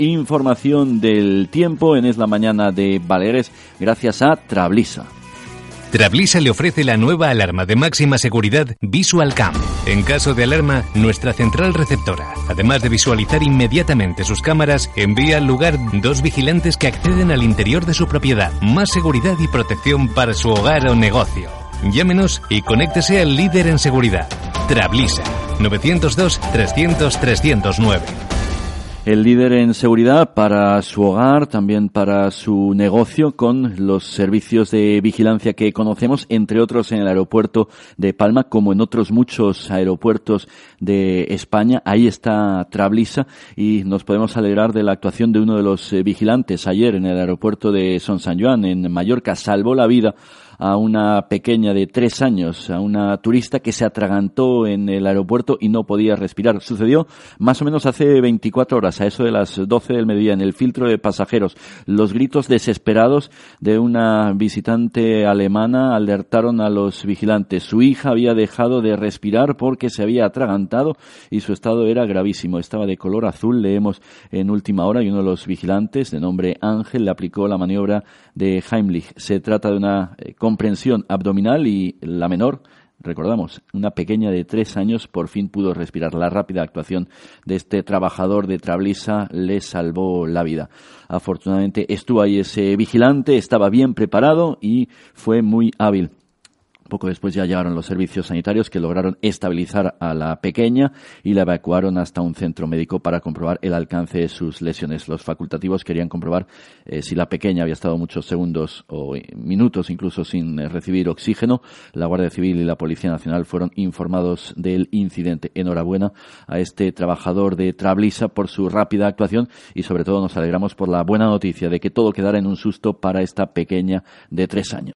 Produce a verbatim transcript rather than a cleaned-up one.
Información del tiempo en Es la Mañana de Baleares, gracias a Trablisa. Trablisa le ofrece la nueva alarma de máxima seguridad Visual Cam. En caso de alarma, nuestra central receptora, además de visualizar inmediatamente sus cámaras, envía al lugar dos vigilantes que acceden al interior de su propiedad. Más seguridad y protección para su hogar o negocio. Llámenos y conéctese al líder en seguridad. Trablisa, nueve cero dos, trescientos, trescientos nueve. El líder en seguridad para su hogar, también para su negocio, con los servicios de vigilancia que conocemos, entre otros en el aeropuerto de Palma, como en otros muchos aeropuertos de España. Ahí está Trablisa y nos podemos alegrar de la actuación de uno de los vigilantes ayer en el aeropuerto de Son Sant Joan, en Mallorca. Salvó la vida a una pequeña de tres años, a una turista que se atragantó en el aeropuerto y no podía respirar. Sucedió más o menos hace veinticuatro horas, a eso de las doce del mediodía, en el filtro de pasajeros. Los gritos desesperados de una visitante alemana alertaron a los vigilantes. Su hija había dejado de respirar porque se había atragantado y su estado era gravísimo. Estaba de color azul, leemos en última hora, y uno de los vigilantes, de nombre Ángel, le aplicó la maniobra de Heimlich. Se trata de una eh, comprensión abdominal y la menor, recordamos, una pequeña de tres años, por fin pudo respirar. La rápida actuación de este trabajador de Trablisa le salvó la vida. Afortunadamente estuvo ahí ese vigilante, estaba bien preparado y fue muy hábil. Poco después ya llegaron los servicios sanitarios que lograron estabilizar a la pequeña y la evacuaron hasta un centro médico para comprobar el alcance de sus lesiones. Los facultativos querían comprobar eh, si la pequeña había estado muchos segundos o minutos incluso sin eh, recibir oxígeno. La Guardia Civil y la Policía Nacional fueron informados del incidente. Enhorabuena a este trabajador de Trablisa por su rápida actuación y sobre todo nos alegramos por la buena noticia de que todo quedara en un susto para esta pequeña de tres años.